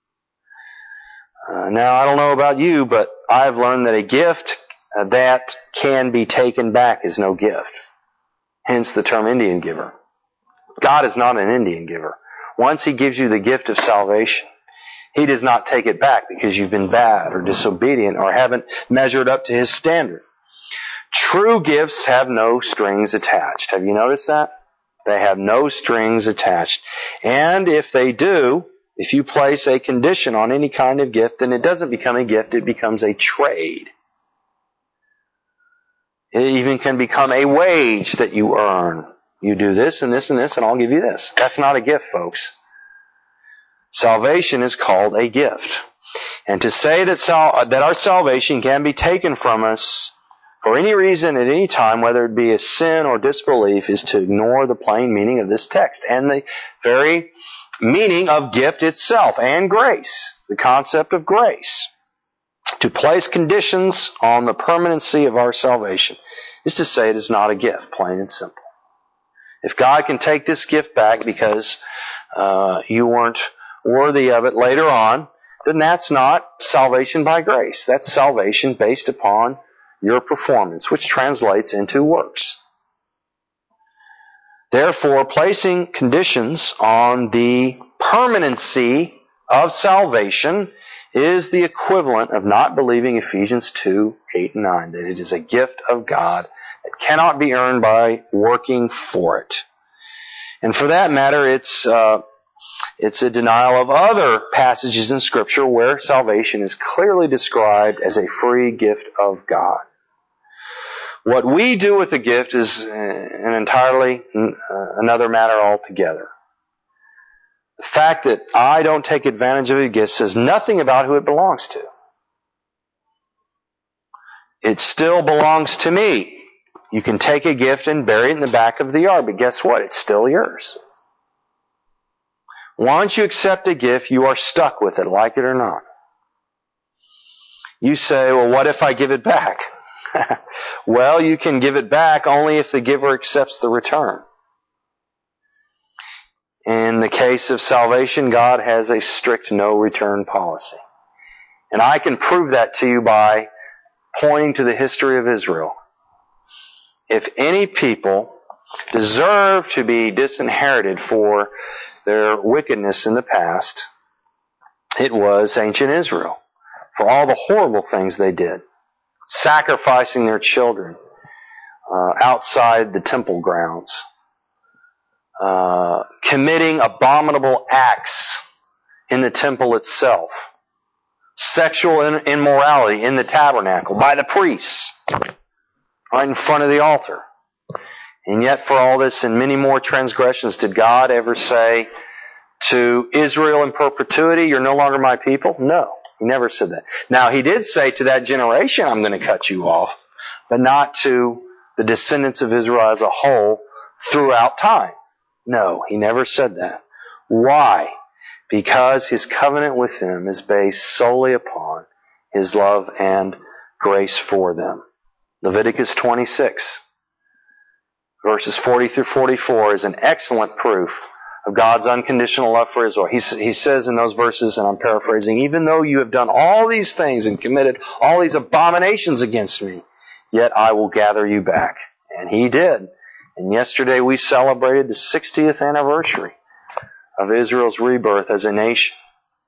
Uh, now, I don't know about you, but I've learned that a gift uh, that can be taken back is no gift. Hence the term Indian giver. God is not an Indian giver. Once he gives you the gift of salvation, he does not take it back because you've been bad or disobedient or haven't measured up to his standard. True gifts have no strings attached. Have you noticed that? They have no strings attached. And if they do, if you place a condition on any kind of gift, then it doesn't become a gift, it becomes a trade. It even can become a wage that you earn. You do this and this and this and I'll give you this. That's not a gift, folks. Salvation is called a gift. And to say that sal- that our salvation can be taken from us for any reason at any time, whether it be a sin or disbelief, is to ignore the plain meaning of this text and the very meaning of gift itself and grace, the concept of grace. To place conditions on the permanency of our salvation is to say it is not a gift, plain and simple. If God can take this gift back because uh, you weren't worthy of it later on, then that's not salvation by grace. That's salvation based upon your performance, which translates into works. Therefore, placing conditions on the permanency of salvation is the equivalent of not believing Ephesians two, eight, and nine, that it is a gift of God that cannot be earned by working for it. And for that matter, it's uh, it's a denial of other passages in Scripture where salvation is clearly described as a free gift of God. What we do with the gift is an entirely uh, another matter altogether. The fact that I don't take advantage of a gift says nothing about who it belongs to. It still belongs to me. You can take a gift and bury it in the back of the yard, but guess what? It's still yours. Once you accept a gift, you are stuck with it, like it or not. You say, well, what if I give it back? Well, you can give it back only if the giver accepts the return. In the case of salvation, God has a strict no return policy. And I can prove that to you by pointing to the history of Israel. If any people deserve to be disinherited for their wickedness in the past, it was ancient Israel, for all the horrible things they did, sacrificing their children uh, outside the temple grounds, uh, committing abominable acts in the temple itself, sexual immorality in the tabernacle by the priests, right in front of the altar. And yet for all this and many more transgressions, did God ever say to Israel in perpetuity, you're no longer my people? No, He never said that. Now, He did say to that generation, I'm going to cut you off, but not to the descendants of Israel as a whole throughout time. No, He never said that. Why? Because His covenant with them is based solely upon His love and grace for them. Leviticus twenty-six, verses forty through forty-four is an excellent proof of God's unconditional love for Israel. He, he says in those verses, and I'm paraphrasing, even though you have done all these things and committed all these abominations against me, yet I will gather you back. And He did. And yesterday we celebrated the sixtieth anniversary of Israel's rebirth as a nation.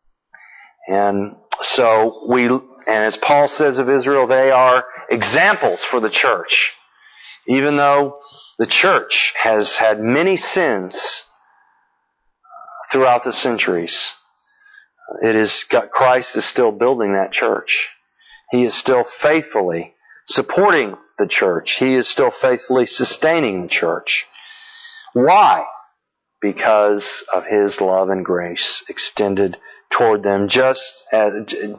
And so we, and as Paul says of Israel, they are examples for the church. Even though the church has had many sins throughout the centuries, it is Christ is still building that church. He is still faithfully supporting the church. He is still faithfully sustaining the church. Why? Because of His love and grace extended toward them, just as,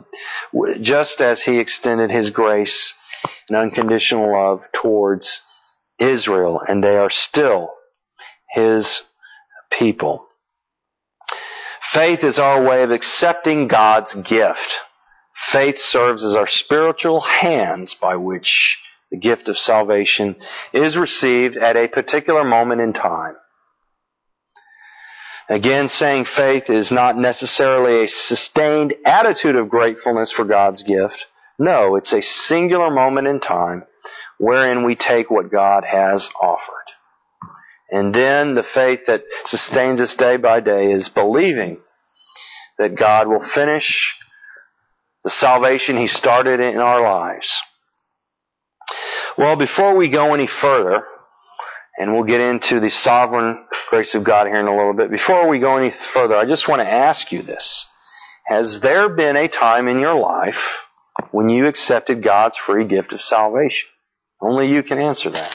just as He extended His grace and unconditional love towards Israel, and they are still His people. Faith is our way of accepting God's gift. Faith serves as our spiritual hands by which the gift of salvation is received at a particular moment in time. Again, saying faith is not necessarily a sustained attitude of gratefulness for God's gift. No, it's a singular moment in time wherein we take what God has offered. And then the faith that sustains us day by day is believing that God will finish the salvation He started in our lives. Well, before we go any further, and we'll get into the sovereign grace of God here in a little bit, before we go any further, I just want to ask you this. Has there been a time in your life when you accepted God's free gift of salvation? Only you can answer that.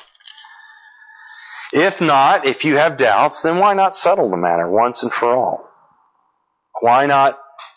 If not, if you have doubts, then why not settle the matter once and for all? Why not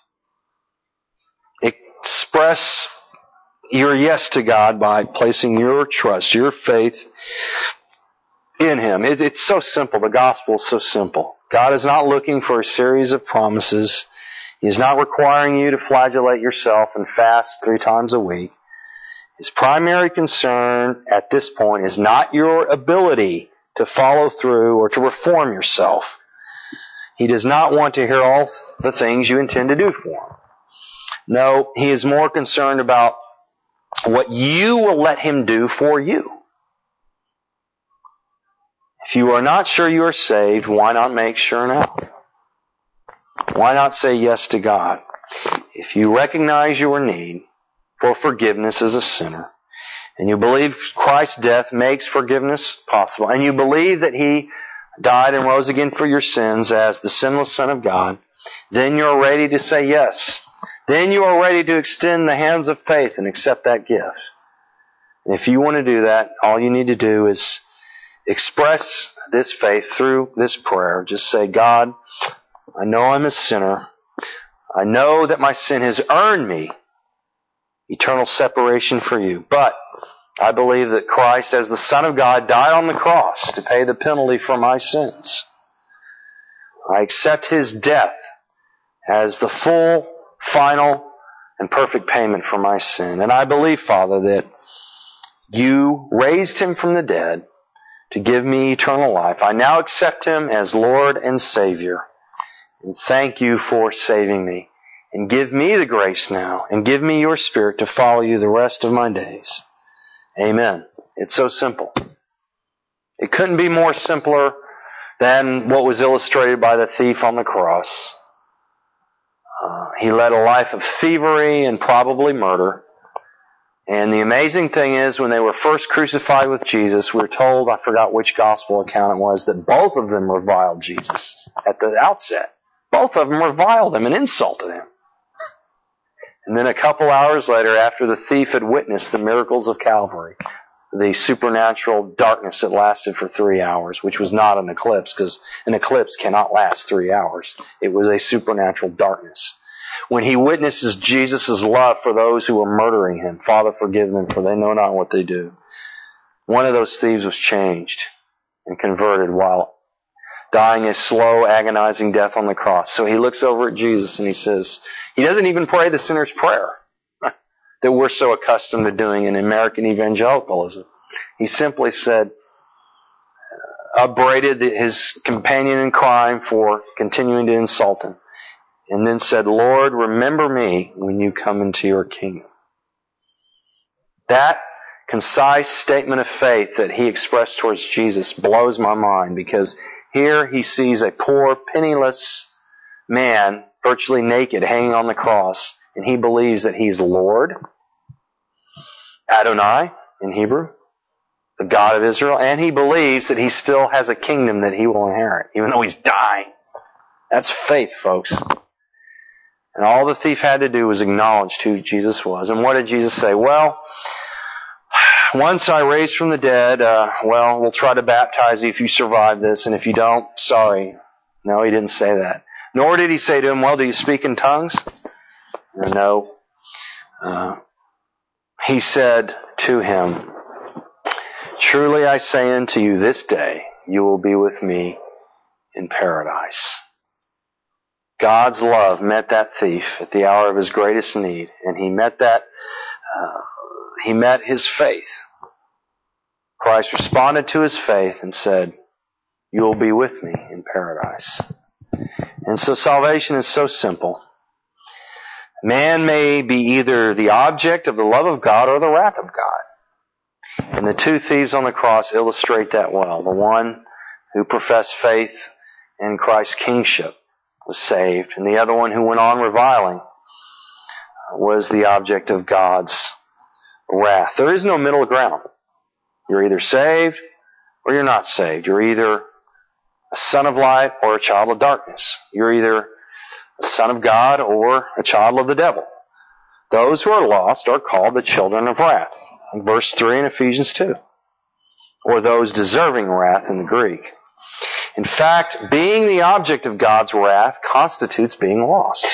express your yes to God by placing your trust, your faith in Him? It, it's so simple. The gospel is so simple. God is not looking for a series of promises. He is not requiring you to flagellate yourself and fast three times a week. His primary concern at this point is not your ability to follow through or to reform yourself. He does not want to hear all the things you intend to do for Him. No, He is more concerned about what you will let Him do for you. If you are not sure you are saved, why not make sure now? Why not say yes to God? If you recognize your need for forgiveness as a sinner, and you believe Christ's death makes forgiveness possible, and you believe that He died and rose again for your sins as the sinless Son of God, then you're ready to say yes. Then you are ready to extend the hands of faith and accept that gift. And if you want to do that, all you need to do is express this faith through this prayer. Just say, God, I know I'm a sinner. I know that my sin has earned me eternal separation for you. But I believe that Christ, as the Son of God, died on the cross to pay the penalty for my sins. I accept His death as the full, final, and perfect payment for my sin. And I believe, Father, that You raised Him from the dead to give me eternal life. I now accept Him as Lord and Savior. And thank You for saving me. And give me the grace now, and give me Your Spirit to follow You the rest of my days. Amen. It's so simple. It couldn't be more simpler than what was illustrated by the thief on the cross. Uh, he led a life of thievery and probably murder. And the amazing thing is, when they were first crucified with Jesus, we're told, I forgot which gospel account it was, that both of them reviled Jesus at the outset. Both of them reviled Him and insulted Him. And then a couple hours later, after the thief had witnessed the miracles of Calvary, the supernatural darkness that lasted for three hours, which was not an eclipse, because an eclipse cannot last three hours. It was a supernatural darkness. When he witnesses Jesus' love for those who were murdering Him, Father, forgive them, for they know not what they do. One of those thieves was changed and converted while dying a slow, agonizing death on the cross. So he looks over at Jesus and he says, he doesn't even pray the sinner's prayer that we're so accustomed to doing in American evangelicalism. He simply said, upbraided his companion in crime for continuing to insult him, and then said, Lord, remember me when You come into Your kingdom. That concise statement of faith that he expressed towards Jesus blows my mind, because here he sees a poor, penniless man, virtually naked, hanging on the cross, and he believes that he's Lord, Adonai in Hebrew, the God of Israel, and he believes that he still has a kingdom that he will inherit, even though he's dying. That's faith, folks. And all the thief had to do was acknowledge who Jesus was. And what did Jesus say? Well, once I raised from the dead, uh, well, we'll try to baptize you if you survive this, and if you don't, sorry. No, He didn't say that. Nor did He say to him, well, do you speak in tongues? No. Uh, he said to him, truly I say unto you, this day you will be with me in paradise. God's love met that thief at the hour of his greatest need, and he met that, uh, he met his faith. Christ responded to his faith and said, you will be with me in paradise. And so salvation is so simple. Man may be either the object of the love of God or the wrath of God. And the two thieves on the cross illustrate that well. The one who professed faith in Christ's kingship was saved, and the other one who went on reviling was the object of God's wrath. There is no middle ground. You're either saved or you're not saved. You're either a son of light or a child of darkness. You're either a son of God or a child of the devil. Those who are lost are called the children of wrath, in verse three in Ephesians two, or those deserving wrath in the Greek. In fact, being the object of God's wrath constitutes being lost.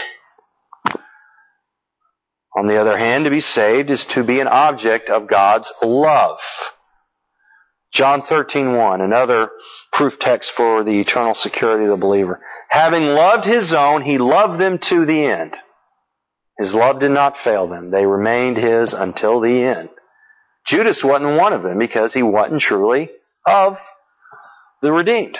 On the other hand, to be saved is to be an object of God's love. John thirteen one, another proof text for the eternal security of the believer. Having loved His own, He loved them to the end. His love did not fail them. They remained His until the end. Judas wasn't one of them because he wasn't truly of the redeemed.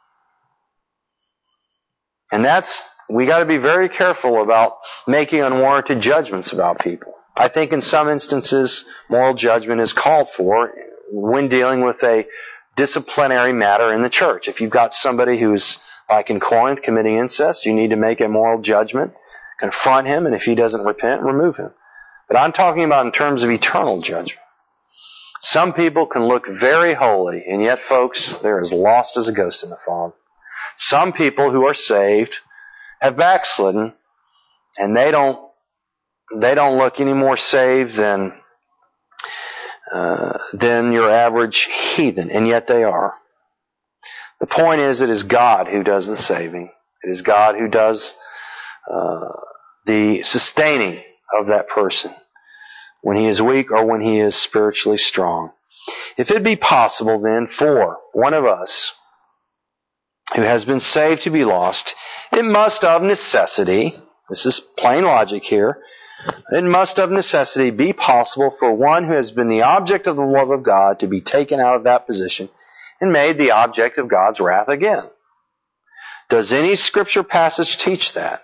And that's, we got to be very careful about making unwarranted judgments about people. I think in some instances, moral judgment is called for when dealing with a disciplinary matter in the church. If you've got somebody who's, like in Corinth, committing incest, you need to make a moral judgment, confront him, and if he doesn't repent, remove him. But I'm talking about in terms of eternal judgment. Some people can look very holy, and yet, folks, they're as lost as a ghost in the fog. Some people who are saved have backslidden, and they don't they don't look any more saved than uh, than your average heathen, and yet they are. The point is, it is God who does the saving. It is God who does uh, the sustaining of that person when he is weak or when he is spiritually strong. If it be possible, then, for one of us who has been saved to be lost, it must of necessity, this is plain logic here, it must of necessity be possible for one who has been the object of the love of God to be taken out of that position and made the object of God's wrath again. Does any Scripture passage teach that?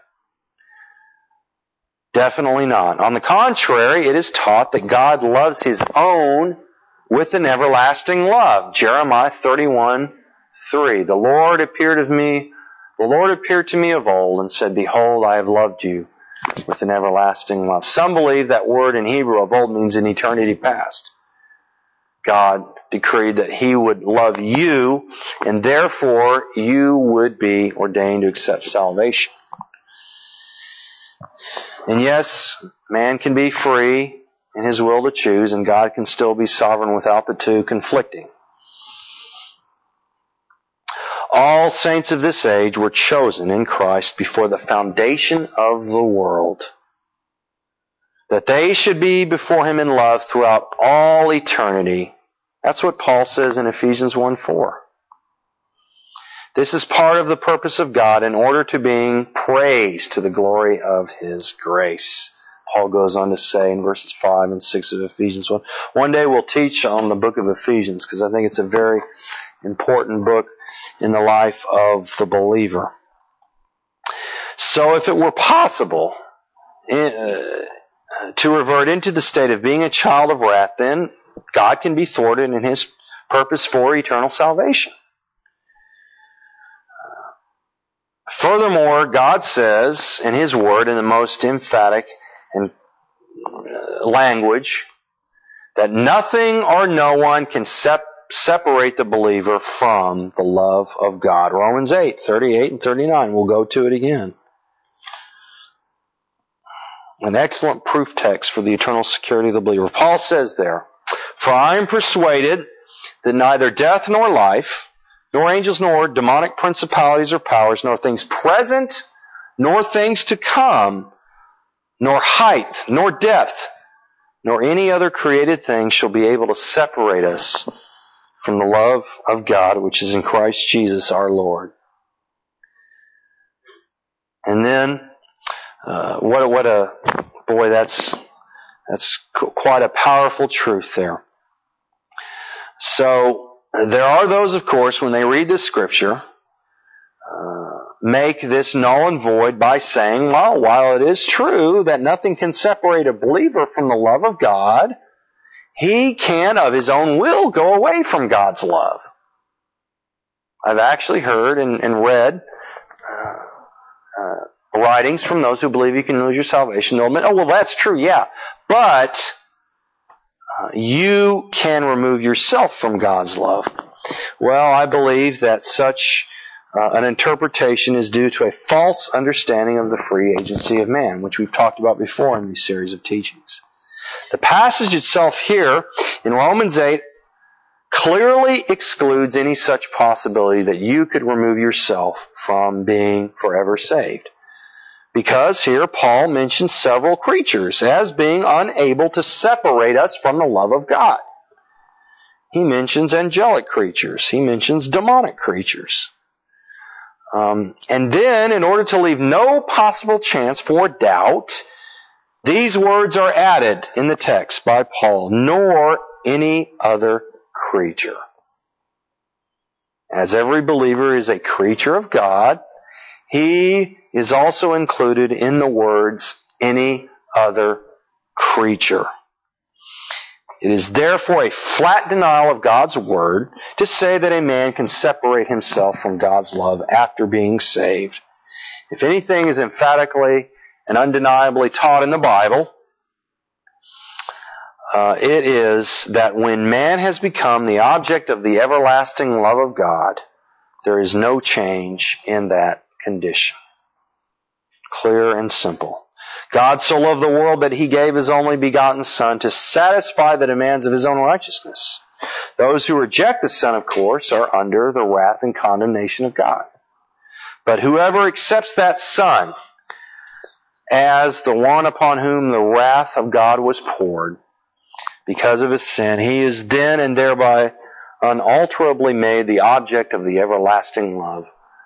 Definitely not. On the contrary, it is taught that God loves His own with an everlasting love. Jeremiah thirty-one three. The Lord appeared of me, the Lord appeared to me of old and said, Behold, I have loved you with an everlasting love. Some believe that word in Hebrew of old means in eternity past. God decreed that He would love you, and therefore you would be ordained to accept salvation. And yes, man can be free in his will to choose, and God can still be sovereign without the two conflicting. All saints of this age were chosen in Christ before the foundation of the world, that they should be before Him in love throughout all eternity. That's what Paul says in Ephesians one four. This is part of the purpose of God in order to being praised to the glory of His grace. Paul goes on to say in verses five and six of Ephesians one. One day we'll teach on the book of Ephesians because I think it's a very important book in the life of the believer. So if it were possible uh, to revert into the state of being a child of wrath, then God can be thwarted in His purpose for eternal salvation. Furthermore, God says in His Word in the most emphatic and uh, language that nothing or no one can sep- separate the believer from the love of God. Romans eight thirty-eight and thirty-nine. We'll go to it again. An excellent proof text for the eternal security of the believer. Paul says there, For I am persuaded that neither death nor life, nor angels, nor demonic principalities or powers, nor things present, nor things to come, nor height, nor depth, nor any other created thing shall be able to separate us from the love of God, which is in Christ Jesus our Lord. And then, uh, what a, what a, boy, that's, that's quite a powerful truth there. So, there are those, of course, when they read this Scripture, uh, make this null and void by saying, well, while it is true that nothing can separate a believer from the love of God, he can, of his own will, go away from God's love. I've actually heard and, and read uh, uh, writings from those who believe you can lose your salvation. They'll admit, oh, well, that's true, yeah. But Uh, you can remove yourself from God's love. Well, I believe that such uh, an interpretation is due to a false understanding of the free agency of man, which we've talked about before in these series of teachings. The passage itself here in Romans eight clearly excludes any such possibility that you could remove yourself from being forever saved. Because here Paul mentions several creatures as being unable to separate us from the love of God. He mentions angelic creatures. He mentions demonic creatures. Um, and then, in order to leave no possible chance for doubt, these words are added in the text by Paul, nor any other creature. As every believer is a creature of God, he is also included in the words, any other creature. It is therefore a flat denial of God's Word to say that a man can separate himself from God's love after being saved. If anything is emphatically and undeniably taught in the Bible, uh, it is that when man has become the object of the everlasting love of God, there is no change in that condition. Clear and simple. God so loved the world that He gave His only begotten Son to satisfy the demands of His own righteousness. Those who reject the Son, of course, are under the wrath and condemnation of God. But whoever accepts that Son as the one upon whom the wrath of God was poured because of his sin, he is then and thereby unalterably made the object of the everlasting love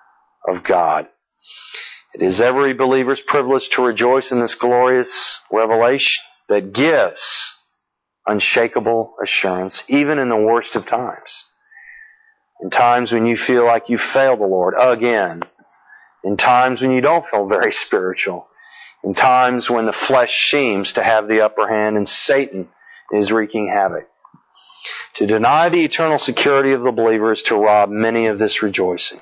of God. It is every believer's privilege to rejoice in this glorious revelation that gives unshakable assurance, even in the worst of times. In times when you feel like you failed the Lord again. In times when you don't feel very spiritual. In times when the flesh seems to have the upper hand and Satan is wreaking havoc. To deny the eternal security of the believer is to rob many of this rejoicing.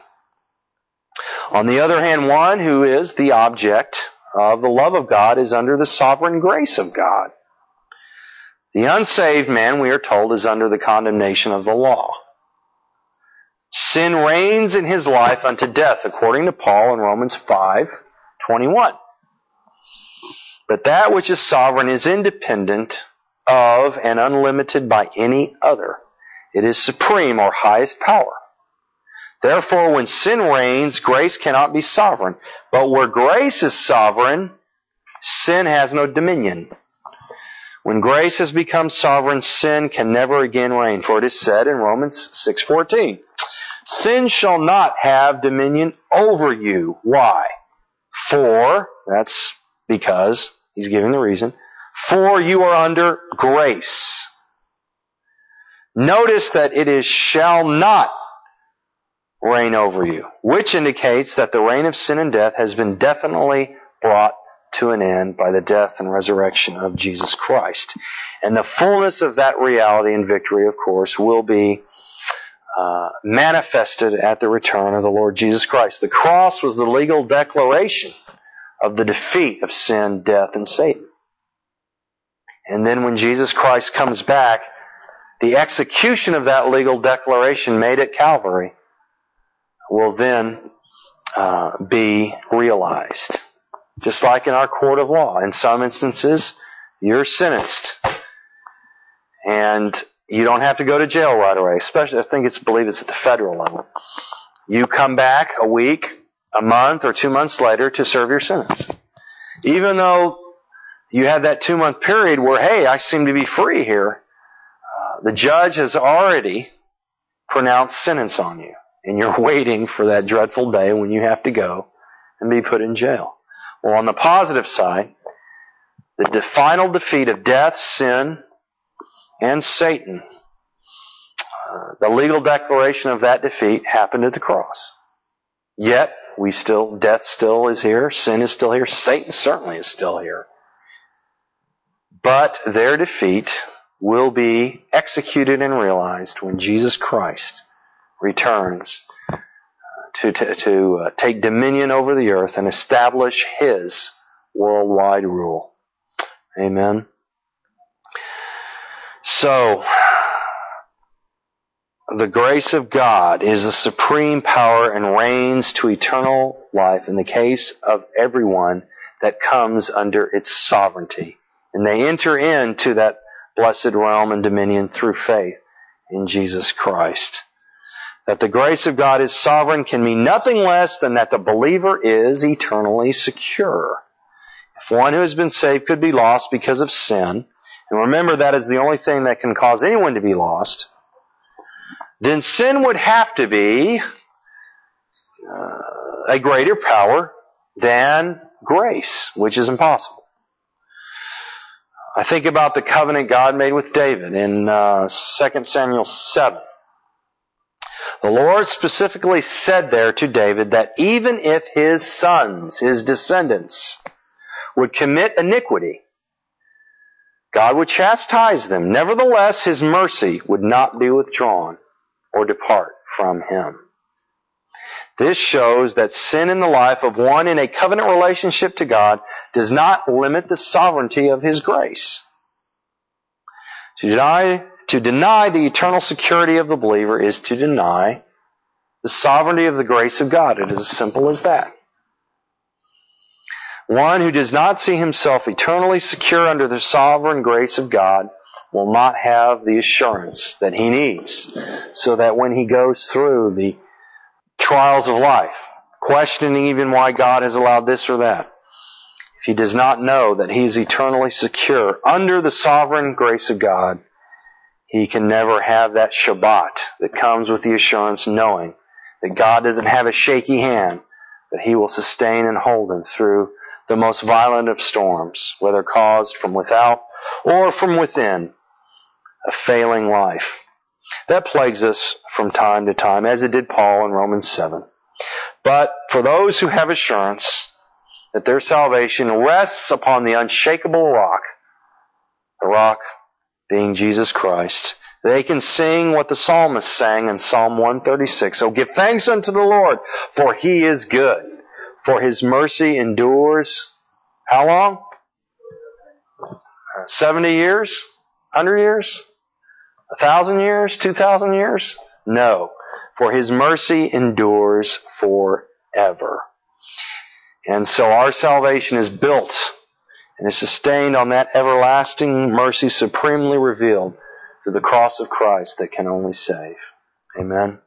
On the other hand, one who is the object of the love of God is under the sovereign grace of God. The unsaved man, we are told, is under the condemnation of the law. Sin reigns in his life unto death, according to Paul in Romans five twenty-one. But that which is sovereign is independent of and unlimited by any other. It is supreme or highest power. Therefore, when sin reigns, grace cannot be sovereign. But where grace is sovereign, sin has no dominion. When grace has become sovereign, sin can never again reign. For it is said in Romans six fourteen, sin shall not have dominion over you. Why? For, that's because, he's giving the reason, for you are under grace. Notice that it is shall not reign over you, which indicates that the reign of sin and death has been definitely brought to an end by the death and resurrection of Jesus Christ. And the fullness of that reality and victory, of course, will be uh, manifested at the return of the Lord Jesus Christ. The cross was the legal declaration of the defeat of sin, death, and Satan. And then when Jesus Christ comes back, the execution of that legal declaration made at Calvary will then uh, be realized. Just like in our court of law. In some instances, you're sentenced. And you don't have to go to jail right away. Especially, I think it's, I believe it's at the federal level. You come back a week, a month, or two months later to serve your sentence. Even though you have that two-month period where, hey, I seem to be free here, uh, the judge has already pronounced sentence on you. And you're waiting for that dreadful day when you have to go and be put in jail. Well, on the positive side, the de- final defeat of death, sin, and Satan, uh, the legal declaration of that defeat happened at the cross. Yet, we still, death still is here, sin is still here, Satan certainly is still here. But their defeat will be executed and realized when Jesus Christ returns to, to, to uh, take dominion over the earth and establish His worldwide rule. Amen. So, the grace of God is the supreme power and reigns to eternal life in the case of everyone that comes under its sovereignty. And they enter into that blessed realm and dominion through faith in Jesus Christ. That the grace of God is sovereign can mean nothing less than that the believer is eternally secure. If one who has been saved could be lost because of sin, and remember that is the only thing that can cause anyone to be lost, then sin would have to be uh, a greater power than grace, which is impossible. I think about the covenant God made with David in uh, Second Samuel seven. The Lord specifically said there to David that even if his sons, his descendants, would commit iniquity, God would chastise them. Nevertheless, His mercy would not be withdrawn or depart from him. This shows that sin in the life of one in a covenant relationship to God does not limit the sovereignty of His grace. To deny To deny the eternal security of the believer is to deny the sovereignty of the grace of God. It is as simple as that. One who does not see himself eternally secure under the sovereign grace of God will not have the assurance that he needs, so that when he goes through the trials of life, questioning even why God has allowed this or that, if he does not know that he is eternally secure under the sovereign grace of God, he can never have that Shabbat that comes with the assurance knowing that God doesn't have a shaky hand but He will sustain and hold him through the most violent of storms, whether caused from without or from within, a failing life. That plagues us from time to time, as it did Paul in Romans seven. But for those who have assurance that their salvation rests upon the unshakable rock, the rock being Jesus Christ, they can sing what the psalmist sang in Psalm one thirty-six. Oh, give thanks unto the Lord, for He is good, for His mercy endures, how long? seventy years? one hundred years? A thousand years? Two thousand years? No. For His mercy endures forever. And so our salvation is built and is sustained on that everlasting mercy supremely revealed through the cross of Christ that can only save. Amen.